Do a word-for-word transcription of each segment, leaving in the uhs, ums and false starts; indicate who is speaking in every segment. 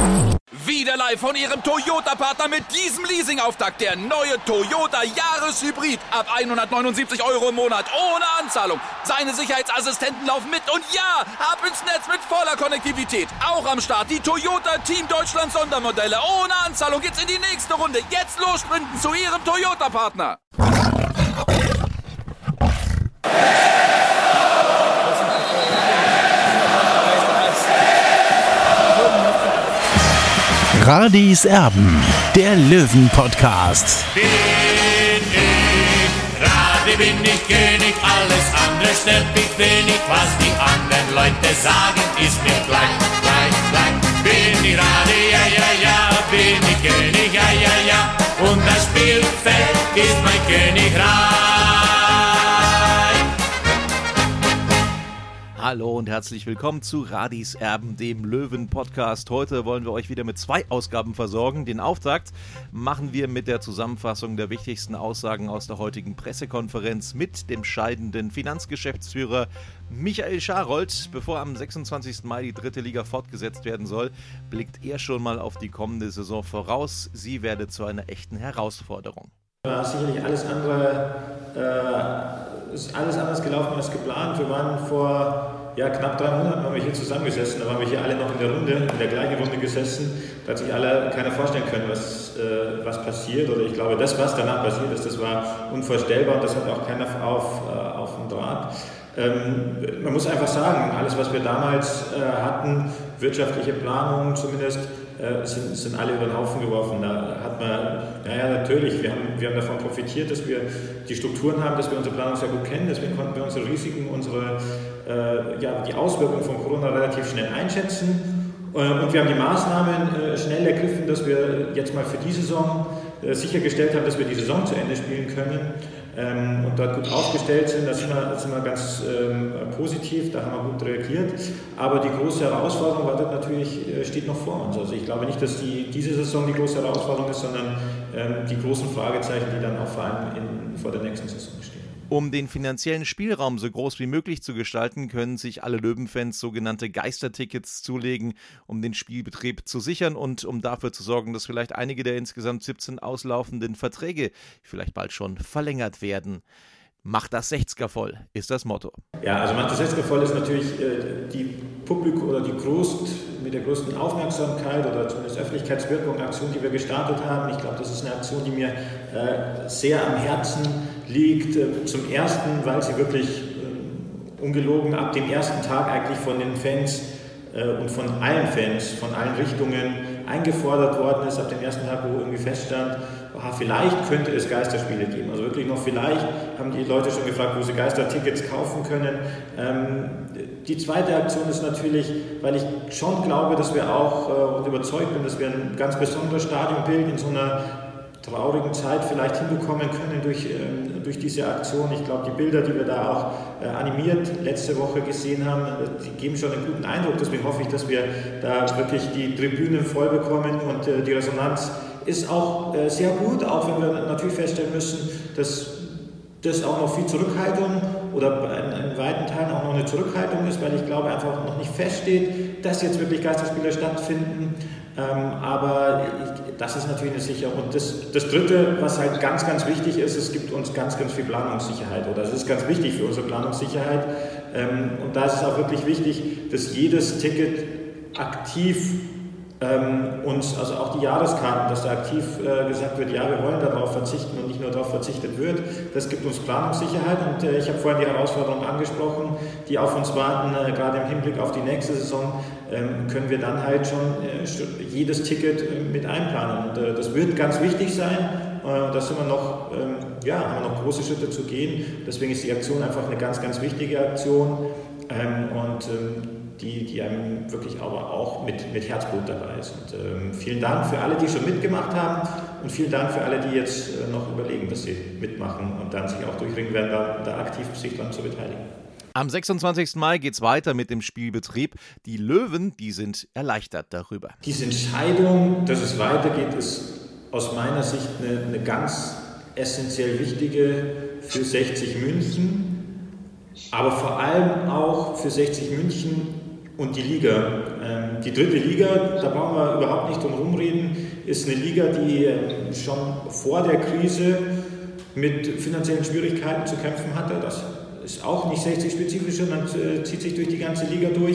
Speaker 1: Wieder live von Ihrem Toyota-Partner mit diesem Leasing-Auftakt. Der neue Toyota Jahreshybrid. Ab hundertneunundsiebzig Euro im Monat. Ohne Anzahlung. Seine Sicherheitsassistenten laufen mit. Und ja, ab ins Netz mit voller Konnektivität. Auch am Start die Toyota Team Deutschland Sondermodelle. Ohne Anzahlung geht's in die nächste Runde. Jetzt los sprinten zu Ihrem Toyota-Partner.
Speaker 2: Radis Erben, der Löwen-Podcast.
Speaker 3: Bin ich, Radi bin ich König, alles andere stört mich wenig, was die anderen Leute sagen, ist mir gleich, gleich, gleich. Bin ich Radi, ja, ja, ja, bin ich König, ja, ja, ja, und das Spielfeld ist mein Königreich.
Speaker 4: Hallo und herzlich willkommen zu Radis Erben, dem Löwen-Podcast. Heute wollen wir euch wieder mit zwei Ausgaben versorgen. Den Auftakt machen wir mit der Zusammenfassung der wichtigsten Aussagen aus der heutigen Pressekonferenz mit dem scheidenden Finanzgeschäftsführer Michael Scharold. Bevor am sechsundzwanzigsten Mai die dritte Liga fortgesetzt werden soll, blickt er schon mal auf die kommende Saison voraus. Sie werde zu einer echten Herausforderung.
Speaker 5: War sicherlich alles andere, äh, ist alles anders gelaufen als geplant. Wir waren vor ja, knapp drei Monaten haben wir hier zusammengesessen, da waren wir hier alle noch in der Runde, in der gleichen Runde gesessen. Da hat sich alle keiner vorstellen können, was, äh, was passiert. Oder ich glaube, das, was danach passiert ist, das war unvorstellbar und das hat auch keiner auf, äh, auf dem Draht. Ähm, man muss einfach sagen, alles, was wir damals äh, hatten, wirtschaftliche Planungen zumindest, äh, sind, sind alle über den Haufen geworfen. Da hat man, naja, natürlich, wir haben, wir haben davon profitiert, dass wir die Strukturen haben, dass wir unsere Planung sehr gut kennen, deswegen konnten wir unsere Risiken, unsere, äh, ja, die Auswirkungen von Corona relativ schnell einschätzen. Äh, und wir haben die Maßnahmen äh, schnell ergriffen, dass wir jetzt mal für die Saison äh, sichergestellt haben, dass wir die Saison zu Ende spielen können. Ähm, und dort gut aufgestellt sind, da sind wir, da sind wir ganz ähm, positiv, da haben wir gut reagiert. Aber die große Herausforderung wartet natürlich, äh, steht noch vor uns. Also ich glaube nicht, dass die, diese Saison die große Herausforderung ist, sondern ähm, die großen Fragezeichen, die dann auch vor allem in, vor der nächsten Saison stehen.
Speaker 4: Um den finanziellen Spielraum so groß wie möglich zu gestalten, können sich alle Löwenfans sogenannte Geistertickets zulegen, um den Spielbetrieb zu sichern und um dafür zu sorgen, dass vielleicht einige der insgesamt siebzehn auslaufenden Verträge vielleicht bald schon verlängert werden. Macht das sechziger voll, ist das Motto.
Speaker 5: Ja, also macht das sechziger voll ist natürlich äh, die Publikum oder die größt, mit der größten Aufmerksamkeit oder zumindest Öffentlichkeitswirkung Aktion, die wir gestartet haben. Ich glaube, das ist eine Aktion, die mir äh, sehr am Herzen liegt. Äh, zum Ersten, weil sie wirklich äh, ungelogen ab dem ersten Tag eigentlich von den Fans äh, und von allen Fans, von allen Richtungen eingefordert worden ist, ab dem ersten Tag, wo irgendwie feststand, aha, vielleicht könnte es Geisterspiele geben. Also wirklich noch vielleicht haben die Leute schon gefragt, wo sie Geistertickets kaufen können. Ähm, die zweite Aktion ist natürlich, weil ich schon glaube, dass wir auch äh, und überzeugt bin, dass wir ein ganz besonderes Stadionbild in so einer traurigen Zeit vielleicht hinbekommen können durch, äh, durch diese Aktion. Ich glaube, die Bilder, die wir da auch äh, animiert letzte Woche gesehen haben, die geben schon einen guten Eindruck. Deswegen hoffe ich, dass wir da wirklich die Tribünen voll bekommen und äh, die Resonanz ist auch äh, sehr gut, auch wenn wir natürlich feststellen müssen, dass das auch noch viel Zurückhaltung oder in, in weiten Teilen auch noch eine Zurückhaltung ist, weil ich glaube einfach noch nicht feststeht, dass jetzt wirklich Geisterspiele stattfinden. Ähm, aber ich, das ist natürlich eine Sicherung. Und das, das Dritte, was halt ganz, ganz wichtig ist, es gibt uns ganz, ganz viel Planungssicherheit oder es ist ganz wichtig für unsere Planungssicherheit. Ähm, und da ist es auch wirklich wichtig, dass jedes Ticket aktiv Ähm, uns, also auch die Jahreskarten, dass da aktiv äh, gesagt wird, ja, wir wollen darauf verzichten und nicht nur darauf verzichtet wird. Das gibt uns Planungssicherheit und äh, ich habe vorhin die Herausforderungen angesprochen, die auf uns warten, äh, gerade im Hinblick auf die nächste Saison, ähm, können wir dann halt schon äh, jedes Ticket äh, mit einplanen. Und äh, das wird ganz wichtig sein. Äh, da sind wir noch, ähm, ja, haben wir noch große Schritte zu gehen. Deswegen ist die Aktion einfach eine ganz, ganz wichtige Aktion. Ähm, und ähm, Die, die einem wirklich aber auch mit, mit Herzblut dabei ist. Und ähm, vielen Dank für alle, die schon mitgemacht haben und vielen Dank für alle, die jetzt äh, noch überlegen, dass sie mitmachen und dann sich auch durchringen werden, da, da aktiv sich dran zu beteiligen.
Speaker 4: Am sechsundzwanzigsten Mai geht es weiter mit dem Spielbetrieb. Die Löwen, die sind erleichtert darüber.
Speaker 5: Diese Entscheidung, dass es weitergeht, ist aus meiner Sicht eine, eine ganz essentiell wichtige für sechzig München, aber vor allem auch für sechzig München und die Liga. Die dritte Liga, da brauchen wir überhaupt nicht drum rumreden, ist eine Liga, die schon vor der Krise mit finanziellen Schwierigkeiten zu kämpfen hatte. Das ist auch nicht sechzig-spezifisch, sondern zieht sich durch die ganze Liga durch.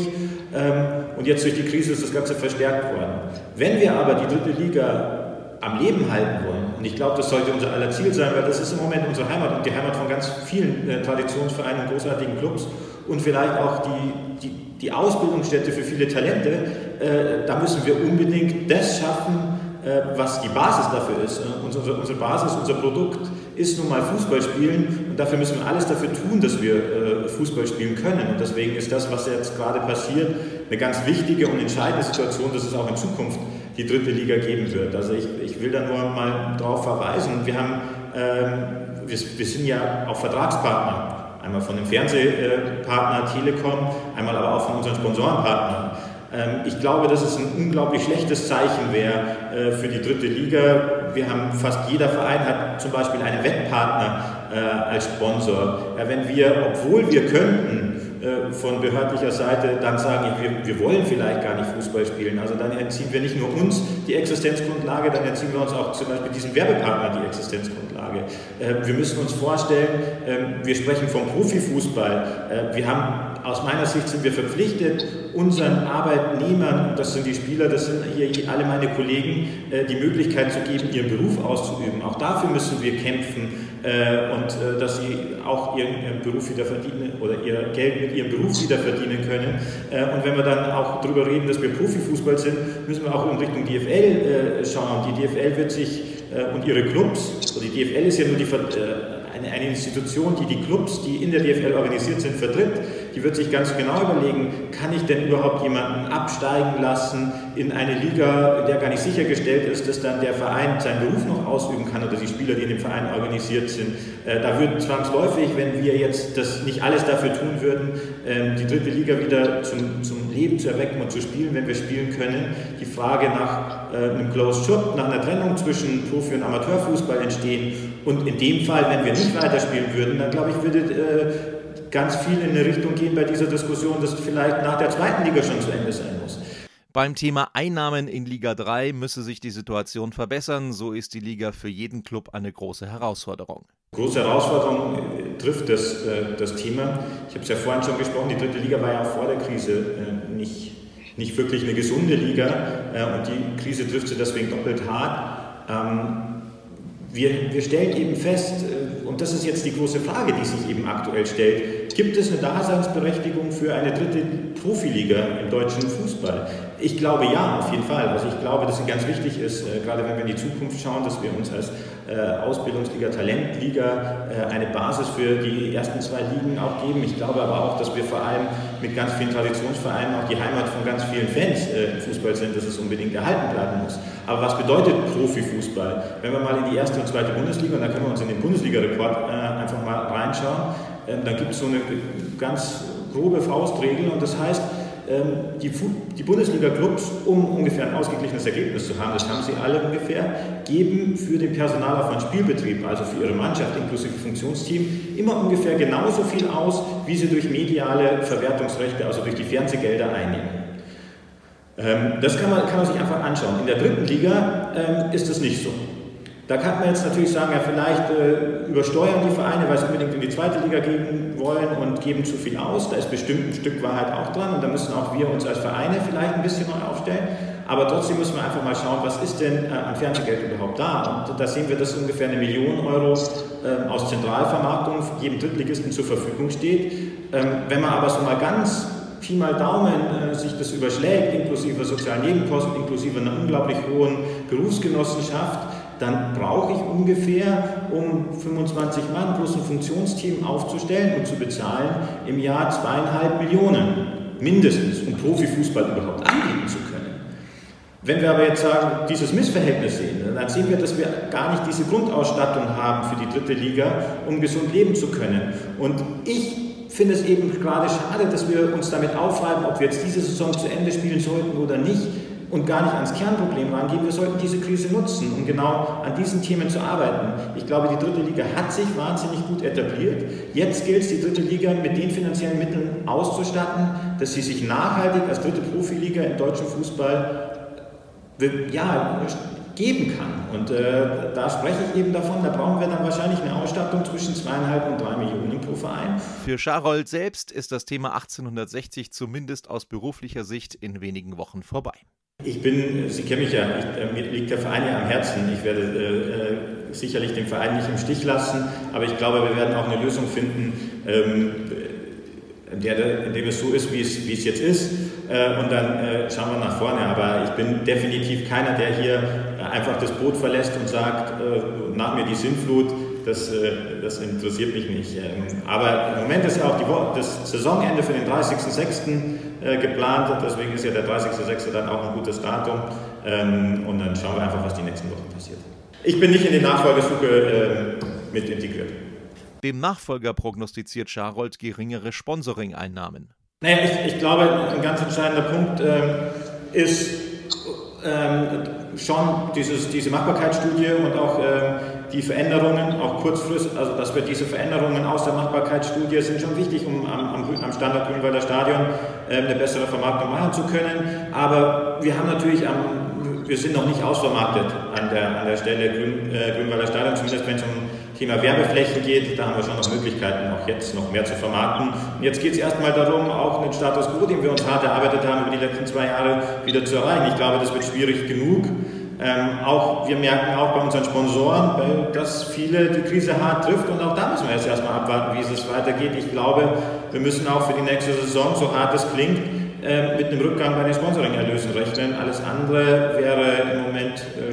Speaker 5: Und jetzt durch die Krise ist das Ganze verstärkt worden. Wenn wir aber die dritte Liga am Leben halten wollen, und ich glaube, das sollte unser aller Ziel sein, weil das ist im Moment unsere Heimat und die Heimat von ganz vielen äh, Traditionsvereinen und großartigen Clubs und vielleicht auch die, die, die Ausbildungsstätte für viele Talente, äh, da müssen wir unbedingt das schaffen, äh, was die Basis dafür ist. Und unsere, unsere Basis, unser Produkt ist nun mal Fußball spielen und dafür müssen wir alles dafür tun, dass wir äh, Fußball spielen können. Und deswegen ist das, was jetzt gerade passiert, eine ganz wichtige und entscheidende Situation, dass es auch in Zukunft die dritte Liga geben wird. Also ich, ich will da nur mal darauf verweisen. Wir, haben, ähm, wir, wir sind ja auch Vertragspartner, einmal von dem Fernsehpartner Telekom, einmal aber auch von unseren Sponsorenpartnern. Ähm, ich glaube, dass es ein unglaublich schlechtes Zeichen wäre äh, für die dritte Liga. Wir haben, fast jeder Verein hat zum Beispiel einen Wettpartner äh, als Sponsor. Ja, wenn wir, obwohl wir könnten, von behördlicher Seite dann sagen, wir, wir wollen vielleicht gar nicht Fußball spielen. Also dann entziehen wir nicht nur uns die Existenzgrundlage, dann entziehen wir uns auch zum Beispiel diesem Werbepartner die Existenzgrundlage. Wir müssen uns vorstellen, wir sprechen vom Profifußball. Wir haben, aus meiner Sicht sind wir verpflichtet, unseren Arbeitnehmern, das sind die Spieler, das sind hier alle meine Kollegen, die Möglichkeit zu geben, ihren Beruf auszuüben. Auch dafür müssen wir kämpfen. Und dass sie auch ihren Beruf wieder verdienen oder ihr Geld mit ihrem Beruf wieder verdienen können. Und wenn wir dann auch darüber reden, dass wir Profifußball sind, müssen wir auch in Richtung D F L schauen. Die D F L wird sich und ihre Clubs, also die D F L ist ja nur die, eine, eine Institution, die die Clubs, die in der D F L organisiert sind, vertritt. Die wird sich ganz genau überlegen, kann ich denn überhaupt jemanden absteigen lassen in eine Liga, in der gar nicht sichergestellt ist, dass dann der Verein seinen Beruf noch ausüben kann oder die Spieler, die in dem Verein organisiert sind. Äh, da würden zwangsläufig, wenn wir jetzt das nicht alles dafür tun würden, äh, die dritte Liga wieder zum, zum Leben zu erwecken und zu spielen, wenn wir spielen können, die Frage nach äh, einem Closed Shop, nach einer Trennung zwischen Profi- und Amateurfußball entstehen. Und in dem Fall, wenn wir nicht weiterspielen würden, dann glaube ich, würde äh, ganz viel in eine Richtung gehen bei dieser Diskussion, dass vielleicht nach der zweiten Liga schon zu Ende sein muss.
Speaker 4: Beim Thema Einnahmen in Liga drei müsse sich die Situation verbessern. So ist die Liga für jeden Club eine große Herausforderung.
Speaker 5: Große Herausforderung äh, trifft das, äh, das Thema. Ich habe es ja vorhin schon gesprochen, die dritte Liga war ja auch vor der Krise äh, nicht, nicht wirklich eine gesunde Liga äh, und die Krise trifft sie deswegen doppelt hart. Ähm, wir, wir stellen eben fest, äh, und das ist jetzt die große Frage, die sich eben aktuell stellt, gibt es eine Daseinsberechtigung für eine dritte Profiliga im deutschen Fußball? Ich glaube ja, auf jeden Fall. Also ich glaube, dass es ganz wichtig ist, äh, gerade wenn wir in die Zukunft schauen, dass wir uns als äh, Ausbildungsliga, Talentliga äh, eine Basis für die ersten zwei Ligen auch geben. Ich glaube aber auch, dass wir vor allem mit ganz vielen Traditionsvereinen auch die Heimat von ganz vielen Fans äh, im Fußball sind, dass es unbedingt erhalten bleiben muss. Aber was bedeutet Profifußball? Wenn wir mal in die erste und zweite Bundesliga, und da können wir uns in den Bundesliga-Report äh, einfach mal reinschauen, äh, dann gibt es so eine ganz grobe Faustregel und das heißt, Die, die Bundesliga-Clubs, um ungefähr ein ausgeglichenes Ergebnis zu haben, das haben sie alle ungefähr, geben für den Personalaufwand Spielbetrieb, also für ihre Mannschaft inklusive Funktionsteam, immer ungefähr genauso viel aus, wie sie durch mediale Verwertungsrechte, also durch die Fernsehgelder einnehmen. Das kann man, kann man sich einfach anschauen. In der dritten Liga ähm, ist das nicht so. Da kann man jetzt natürlich sagen, ja vielleicht äh, übersteuern die Vereine, weil sie unbedingt in die zweite Liga gehen wollen und geben zu viel aus. Da ist bestimmt ein Stück Wahrheit auch dran und da müssen auch wir uns als Vereine vielleicht ein bisschen neu aufstellen. Aber trotzdem müssen wir einfach mal schauen, was ist denn äh, an Fernsehgeld überhaupt da? Und da sehen wir, dass ungefähr eine Million Euro äh, aus Zentralvermarktung jedem Drittligisten zur Verfügung steht. Ähm, wenn man aber so mal ganz Pi mal Daumen äh, sich das überschlägt, inklusive sozialen Nebenkosten, inklusive einer unglaublich hohen Berufsgenossenschaft, dann brauche ich ungefähr, um fünfundzwanzig Mann plus ein Funktionsteam aufzustellen und zu bezahlen, im Jahr zweieinhalb Millionen mindestens, um Profifußball überhaupt anbieten zu können. Wenn wir aber jetzt sagen, dieses Missverhältnis sehen, dann sehen wir, dass wir gar nicht diese Grundausstattung haben für die dritte Liga, um gesund leben zu können. Und ich finde es eben gerade schade, dass wir uns damit aufreiben, ob wir jetzt diese Saison zu Ende spielen sollten oder nicht. und gar nicht ans Kernproblem rangehen. Wir sollten diese Krise nutzen, um genau an diesen Themen zu arbeiten. Ich glaube, die dritte Liga hat sich wahnsinnig gut etabliert. Jetzt gilt es, die dritte Liga mit den finanziellen Mitteln auszustatten, dass sie sich nachhaltig als dritte Profiliga im deutschen Fußball ja, geben kann. Und äh, da spreche ich eben davon, da brauchen wir dann wahrscheinlich eine Ausstattung zwischen zweieinhalb und drei Millionen pro Verein.
Speaker 4: Für Scharold selbst ist das Thema achtzehnhundertsechzig zumindest aus beruflicher Sicht in wenigen Wochen vorbei.
Speaker 5: Ich bin, Sie kennen mich ja, ich, äh, mir liegt der Verein ja am Herzen. Ich werde äh, sicherlich den Verein nicht im Stich lassen, aber ich glaube, wir werden auch eine Lösung finden, ähm, in, der, in dem es so ist, wie es, wie es jetzt ist. Äh, und dann äh, schauen wir nach vorne. Aber ich bin definitiv keiner, der hier äh, einfach das Boot verlässt und sagt, äh, nach mir die Sintflut. Das, äh, das interessiert mich nicht. Ähm, aber im Moment ist ja auch die Wo- das Saisonende für den dreißigsten sechsten Äh, geplant. Deswegen ist ja der dreißigste sechste dann auch ein gutes Datum. Ähm, und dann schauen wir einfach, was die nächsten Wochen passiert. Ich bin nicht in die Nachfolgesuche äh, mit integriert.
Speaker 4: Dem Nachfolger prognostiziert Scharold geringere Sponsoring-Einnahmen.
Speaker 5: Naja, ich, ich glaube, ein ganz entscheidender Punkt ähm, ist ähm, schon dieses, diese Machbarkeitsstudie und auch ähm, die Veränderungen, auch kurzfristig, also dass wir diese Veränderungen aus der Machbarkeitsstudie sind schon wichtig, um am, am, am Standort Grünwalder Stadion äh, eine bessere Vermarktung machen zu können. Aber wir haben natürlich am, wir sind noch nicht ausvermarktet an der, an der Stelle Grün, äh, Grünwalder Stadion, zumindest wenn es um Thema Werbeflächen geht, da haben wir schon noch Möglichkeiten, auch jetzt noch mehr zu vermarkten. Und jetzt geht es erstmal darum, auch den Status quo, den wir uns hart erarbeitet haben, über die letzten zwei Jahre wieder zu erreichen. Ich glaube, das wird schwierig genug. Ähm, auch, wir merken auch bei unseren Sponsoren, weil das viele die Krise hart trifft und auch da müssen wir jetzt erstmal abwarten, wie es weitergeht. Ich glaube, wir müssen auch für die nächste Saison, so hart es klingt, äh, mit einem Rückgang bei den Sponsoring-Erlösen rechnen. Alles andere wäre im Moment äh,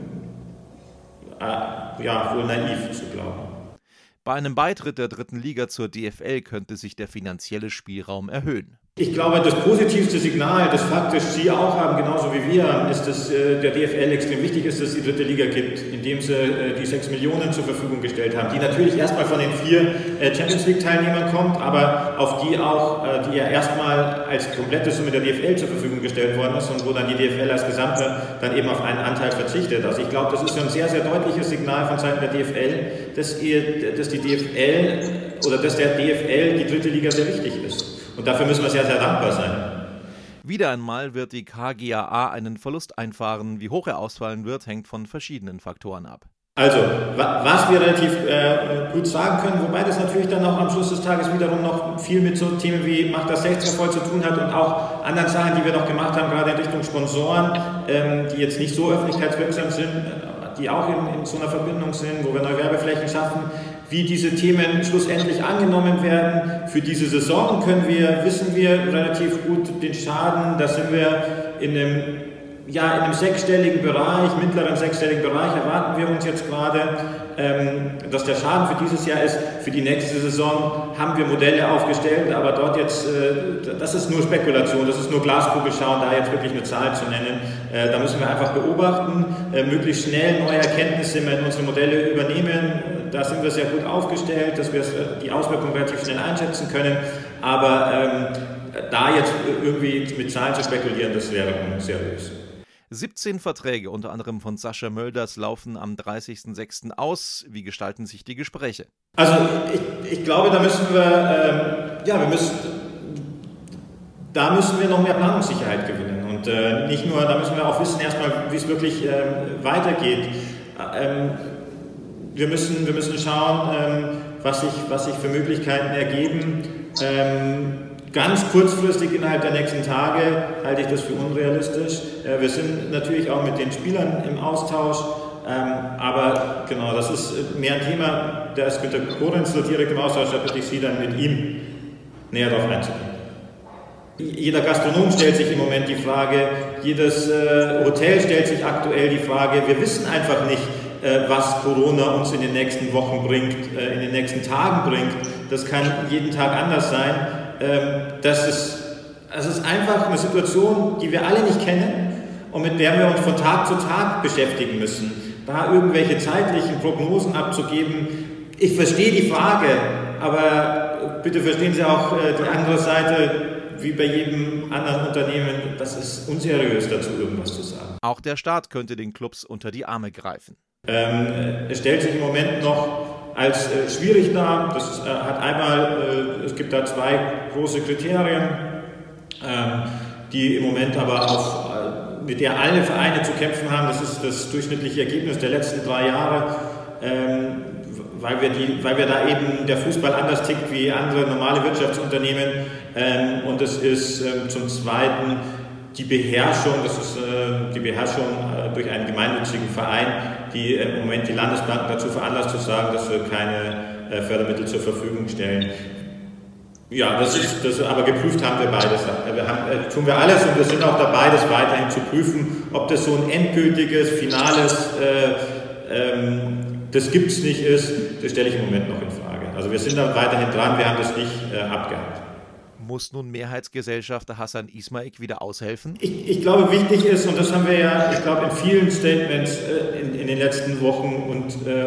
Speaker 5: äh, ja, wohl naiv zu glauben.
Speaker 4: Bei einem Beitritt der dritten Liga zur D F L könnte sich der finanzielle Spielraum erhöhen.
Speaker 5: Ich glaube, das positivste Signal, das faktisch Sie auch haben, genauso wie wir, ist, dass äh, der D F L extrem wichtig ist, dass es die dritte Liga gibt, indem sie äh, die sechs Millionen zur Verfügung gestellt haben, die natürlich erstmal von den vier äh, Champions League-Teilnehmern kommt, aber auf die auch, äh, die ja erstmal als komplette Summe der D F L zur Verfügung gestellt worden ist und wo dann die D F L als Gesamte dann eben auf einen Anteil verzichtet. Also ich glaube, das ist ein sehr, sehr deutliches Signal von Seiten der D F L, dass, ihr, dass die D F L oder dass der D F L die dritte Liga sehr wichtig ist. Und dafür müssen wir sehr, sehr dankbar sein.
Speaker 4: Wieder einmal wird die K G A A einen Verlust einfahren. Wie hoch er ausfallen wird, hängt von verschiedenen Faktoren ab.
Speaker 5: Also, was wir relativ äh, gut sagen können, wobei das natürlich dann auch am Schluss des Tages wiederum noch viel mit so Themen wie Macht das sechzehn voll zu tun hat und auch anderen Sachen, die wir noch gemacht haben, gerade in Richtung Sponsoren, ähm, die jetzt nicht so öffentlichkeitswirksam sind, die auch in, in so einer Verbindung sind, wo wir neue Werbeflächen schaffen. Wie diese Themen schlussendlich angenommen werden. Für diese Saison können wir, wissen wir relativ gut den Schaden. Da sind wir in einem, ja, in einem sechsstelligen Bereich, mittleren sechsstelligen Bereich erwarten wir uns jetzt gerade, ähm, dass der Schaden für dieses Jahr ist. Für die nächste Saison haben wir Modelle aufgestellt, aber dort jetzt, äh, das ist nur Spekulation, das ist nur Glaskugel schauen, da jetzt wirklich eine Zahl zu nennen. Äh, da müssen wir einfach beobachten, äh, möglichst schnell neue Erkenntnisse in unsere Modelle übernehmen. Da sind wir sehr gut aufgestellt, dass wir die Auswirkungen relativ schnell einschätzen können. Aber ähm, da jetzt irgendwie mit Zahlen zu spekulieren, das wäre unseriös.
Speaker 4: siebzehn Verträge, unter anderem von Sascha Mölders, laufen am dreißigsten sechsten aus. Wie gestalten sich die Gespräche?
Speaker 5: Also ich, ich glaube, da müssen wir, ähm, ja, wir müssen, da müssen wir noch mehr Planungssicherheit gewinnen. Und äh, nicht nur, da müssen wir auch wissen erstmal, wie es wirklich ähm, weitergeht. Ähm, Wir müssen, wir müssen schauen, ähm, was, sich, was sich für Möglichkeiten ergeben. Ähm, ganz kurzfristig innerhalb der nächsten Tage halte ich das für unrealistisch. Äh, wir sind natürlich auch mit den Spielern im Austausch, ähm, aber genau, das ist mehr ein Thema, da ist Günter Korenz so direkt im Austausch, da bitte ich Sie dann mit ihm näher darauf einzugehen. Jeder Gastronom stellt sich im Moment die Frage, jedes äh, Hotel stellt sich aktuell die Frage, wir wissen einfach nicht, was Corona uns in den nächsten Wochen bringt, in den nächsten Tagen bringt. Das kann jeden Tag anders sein. Das ist, das ist einfach eine Situation, die wir alle nicht kennen und mit der wir uns von Tag zu Tag beschäftigen müssen. Da irgendwelche zeitlichen Prognosen abzugeben, ich verstehe die Frage, aber bitte verstehen Sie auch die andere Seite. wie bei jedem anderen Unternehmen, das ist unseriös, dazu irgendwas zu sagen.
Speaker 4: Auch der Staat könnte den Clubs unter die Arme greifen.
Speaker 5: Ähm, es stellt sich im Moment noch als äh, schwierig dar. Das ist, äh, hat einmal, äh, es gibt da zwei große Kriterien, ähm, die im Moment aber auf, äh, mit der alle Vereine zu kämpfen haben. Das ist das durchschnittliche Ergebnis der letzten drei Jahre, ähm, weil, wir die, weil wir da eben der Fußball anders tickt wie andere normale Wirtschaftsunternehmen. Ähm, und es ist ähm, zum Zweiten die Beherrschung, das ist äh, die Beherrschung äh, durch einen gemeinnützigen Verein, die äh, im Moment die Landesbanken dazu veranlasst zu sagen, dass wir keine äh, Fördermittel zur Verfügung stellen. Ja, das ist, das, aber geprüft haben wir beides. Wir haben, äh, tun wir alles und wir sind auch dabei, das weiterhin zu prüfen, ob das so ein endgültiges, finales, äh, ähm, das gibt es nicht ist, das stelle ich im Moment noch in Frage. Also wir sind da weiterhin dran, wir haben das nicht äh, abgehakt.
Speaker 4: Muss nun Mehrheitsgesellschafter Hasan Ismaik wieder aushelfen?
Speaker 5: Ich, ich glaube, wichtig ist, und das haben wir ja, ich glaube, in vielen Statements äh, in, in den letzten Wochen und äh,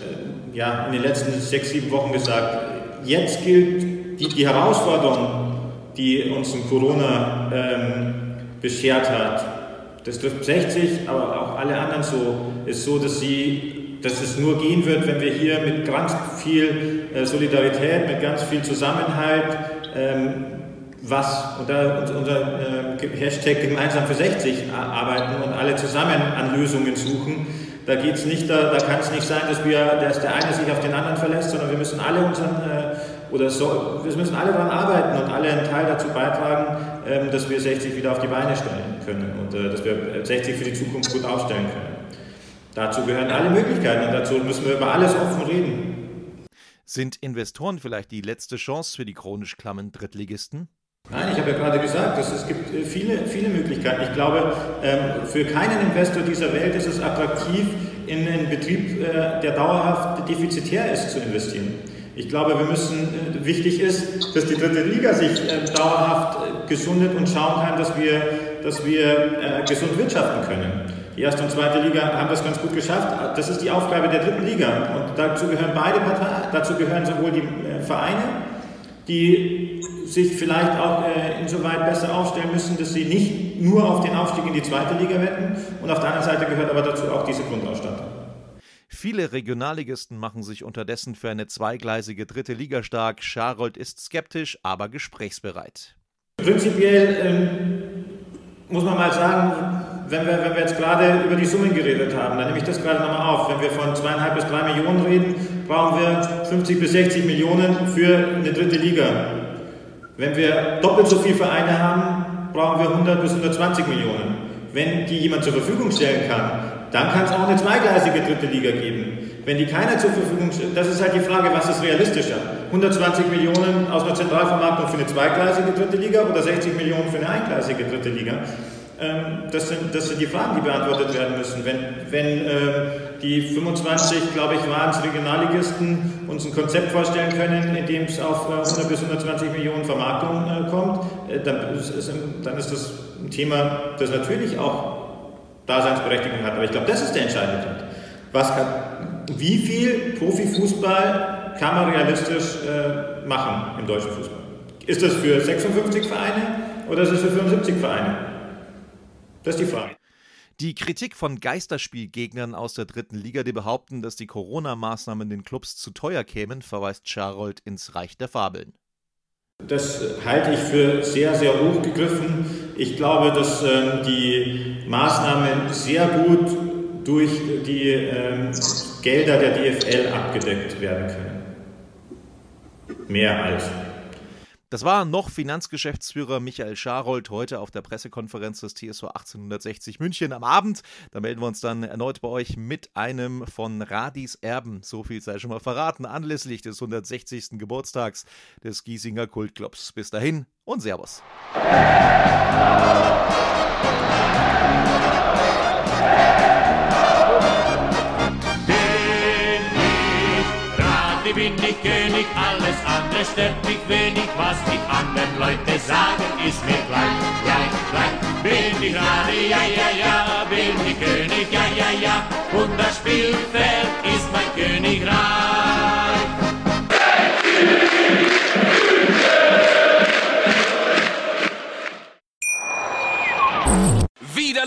Speaker 5: ja, in den letzten sechs, sieben Wochen gesagt, jetzt gilt die, die Herausforderung, die uns in Corona ähm, beschert hat, das trifft sechzig, aber auch alle anderen so, ist so, dass, sie, dass es nur gehen wird, wenn wir hier mit ganz viel äh, Solidarität, mit ganz viel Zusammenhalt, ähm, was unter, unter äh, Hashtag gemeinsam für sechzig arbeiten und alle zusammen an Lösungen suchen. Da geht's nicht, da, da kann es nicht sein, dass wir, dass der eine sich auf den anderen verlässt, sondern wir müssen alle unseren äh, oder so, wir müssen alle daran arbeiten und alle einen Teil dazu beitragen, ähm, dass wir sechzig wieder auf die Beine stellen können und äh, dass wir sechzig für die Zukunft gut aufstellen können. Dazu gehören alle Möglichkeiten und dazu müssen wir über alles offen reden.
Speaker 4: Sind Investoren vielleicht die letzte Chance für die chronisch klammen Drittligisten?
Speaker 5: Nein, ich habe ja gerade gesagt, dass es gibt viele, viele Möglichkeiten. Ich glaube, für keinen Investor dieser Welt ist es attraktiv, in einen Betrieb, der dauerhaft defizitär ist, zu investieren. Ich glaube, wir müssen, wichtig ist, dass die dritte Liga sich dauerhaft gesundet und schauen kann, dass wir, dass wir gesund wirtschaften können. Die erste und zweite Liga haben das ganz gut geschafft. Das ist die Aufgabe der dritten Liga. Und dazu gehören beide Parteien, dazu gehören sowohl die Vereine, die sich vielleicht auch äh, insoweit besser aufstellen müssen, dass sie nicht nur auf den Aufstieg in die zweite Liga wetten. Und auf der anderen Seite gehört aber dazu auch diese Grundausstattung.
Speaker 4: Viele Regionalligisten machen sich unterdessen für eine zweigleisige dritte Liga stark. Scharold ist skeptisch, aber gesprächsbereit.
Speaker 5: Prinzipiell ähm, muss man mal sagen, wenn wir, wenn wir jetzt gerade über die Summen geredet haben, dann nehme ich das gerade nochmal auf. Wenn wir von zweieinhalb bis drei Millionen reden, brauchen wir fünfzig bis sechzig Millionen für eine dritte Liga. Wenn wir doppelt so viele Vereine haben, brauchen wir hundert bis hundertzwanzig Millionen. Wenn die jemand zur Verfügung stellen kann, dann kann es auch eine zweigleisige dritte Liga geben. Wenn die keiner zur Verfügung stellt, das ist halt die Frage, was ist realistischer? hundertzwanzig Millionen aus einer Zentralvermarktung für eine zweigleisige dritte Liga oder sechzig Millionen für eine eingleisige dritte Liga? Das sind, das sind die Fragen, die beantwortet werden müssen. Wenn, wenn äh, die fünfundzwanzig, glaube ich, waren es Regionalligisten, uns ein Konzept vorstellen können, in dem es auf äh, hundert bis hundertzwanzig Millionen Vermarktung äh, kommt, äh, dann, ist, ist, dann ist das ein Thema, das natürlich auch Daseinsberechtigung hat. Aber ich glaube, das ist der entscheidende Punkt. Was kann, wie viel Profifußball kann man realistisch äh, machen im deutschen Fußball? Ist das für sechsundfünfzig Vereine oder ist es für fünfundsiebzig Vereine? Das ist die Frage.
Speaker 4: Die Kritik von Geisterspielgegnern aus der dritten Liga, die behaupten, dass die Corona-Maßnahmen den Clubs zu teuer kämen, verweist Scharold ins Reich der Fabeln.
Speaker 5: Das halte ich für sehr, sehr hoch gegriffen. Ich glaube, dass ähm, die Maßnahmen sehr gut durch die ähm, Gelder der D F L abgedeckt werden können. Mehr als.
Speaker 4: Das war noch Finanzgeschäftsführer Michael Scharold heute auf der Pressekonferenz des T S V achtzehnhundertsechzig München am Abend. Da melden wir uns dann erneut bei euch mit einem von Radis Erben, so viel sei schon mal verraten, anlässlich des hundertsechzigsten Geburtstags des Giesinger Kultclubs. Bis dahin und Servus.
Speaker 3: Bin ich König, alles andere stört mich wenig, was die anderen Leute sagen, ist mir gleich, gleich, gleich. Bin ich Radi, ja, ja, ja, bin ich König, ja, ja, ja, und das Spielfeld ist mein Königreich.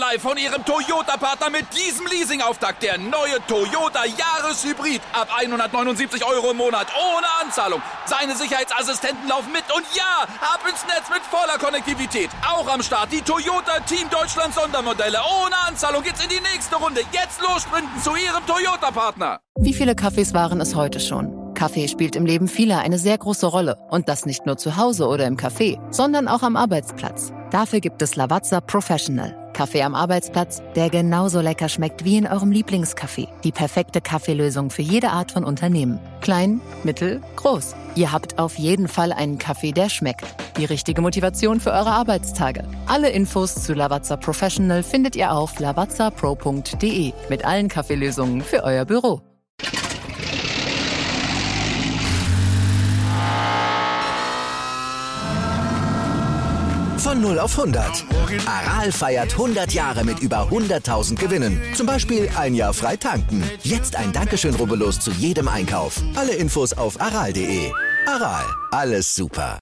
Speaker 1: live von Ihrem Toyota-Partner mit diesem Leasing-Auftakt. Der neue Toyota Jahreshybrid. Ab hundertneunundsiebzig Euro im Monat. Ohne Anzahlung. Seine Sicherheitsassistenten laufen mit. Und ja, ab ins Netz mit voller Konnektivität. Auch am Start die Toyota Team Deutschland Sondermodelle. Ohne Anzahlung geht's in die nächste Runde. Jetzt los sprinten zu Ihrem Toyota-Partner.
Speaker 6: Wie viele Kaffees waren es heute schon? Kaffee spielt im Leben vieler eine sehr große Rolle. Und das nicht nur zu Hause oder im Café, sondern auch am Arbeitsplatz. Dafür gibt es Lavazza Professional. Kaffee am Arbeitsplatz, der genauso lecker schmeckt wie in eurem Lieblingscafé. Die perfekte Kaffeelösung für jede Art von Unternehmen. Klein, mittel, groß. Ihr habt auf jeden Fall einen Kaffee, der schmeckt. Die richtige Motivation für eure Arbeitstage. Alle Infos zu Lavazza Professional findet ihr auf lavazza pro punkt de mit allen Kaffeelösungen für euer Büro.
Speaker 2: Von null auf hundert. Aral feiert hundert Jahre mit über hunderttausend Gewinnen. Zum Beispiel ein Jahr frei tanken. Jetzt ein Dankeschön, rubbellos zu jedem Einkauf. Alle Infos auf aral punkt de. Aral, alles super.